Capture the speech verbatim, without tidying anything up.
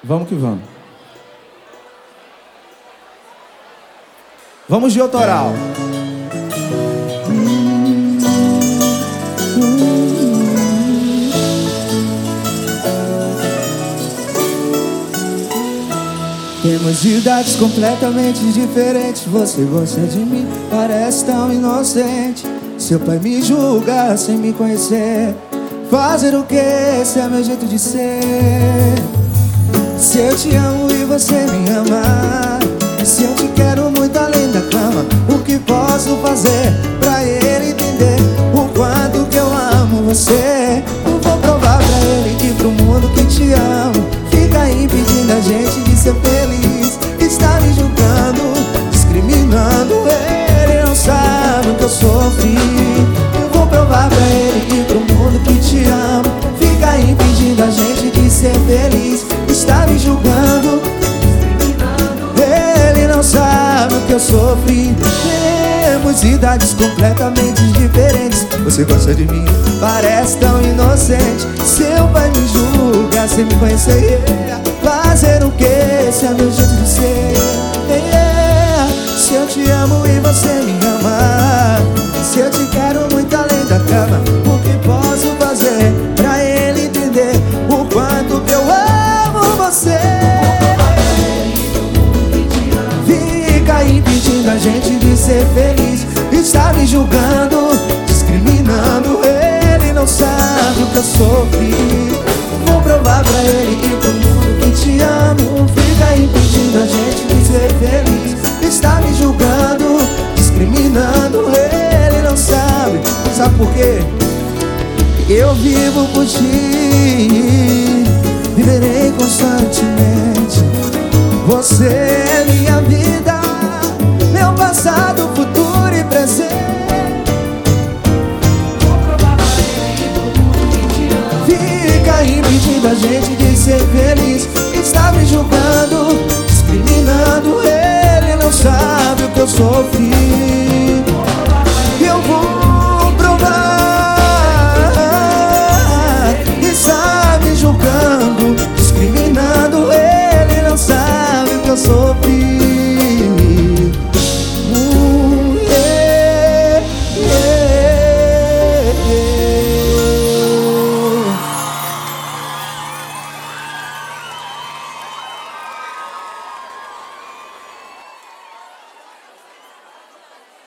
Vamos que vamos. Vamos de autoral. Temos idades completamente diferentes. Você gosta de mim, parece tão inocente. Seu pai me julga sem me conhecer. Fazer o que? Esse é meu jeito de ser. Se eu te amo e você me ama, se eu te quero muito além da cama, o que posso fazer pra ele entender o quanto que eu amo você? Eu vou provar pra ele e pro mundo que te amo. Fica impedindo a gente de ser feliz. Está me julgando, discriminando. Ele não sabe o que eu sofri. Eu vou provar pra ele e pro mundo que te amo. Fica impedindo a gente de ser feliz. Está me julgando, ele não sabe o que eu sofri. Temos idades completamente diferentes. Você gosta de mim, parece tão inocente. Seu pai me julga sem me conhecer. Fazer o que? Esse é meu jeito de ser. Se eu te amo e você me ama, se eu te quero muito além da cama, o que posso fazer pra ele entender o quanto que eu amo você? Fica impedindo a gente de ser feliz. Está me julgando, discriminando. Ele não sabe o que eu sofri. Vou provar pra ele e pro mundo que te amo. Fica impedindo a gente de ser feliz. Está me julgando, discriminando. Ele não sabe. Sabe por quê? Eu vivo por ti, viverei constantemente. Você é minha vida, meu passado, futuro e presente. Fica impedindo a gente de ser feliz. Está me julgando, discriminando. Ele não sabe o que eu sofri.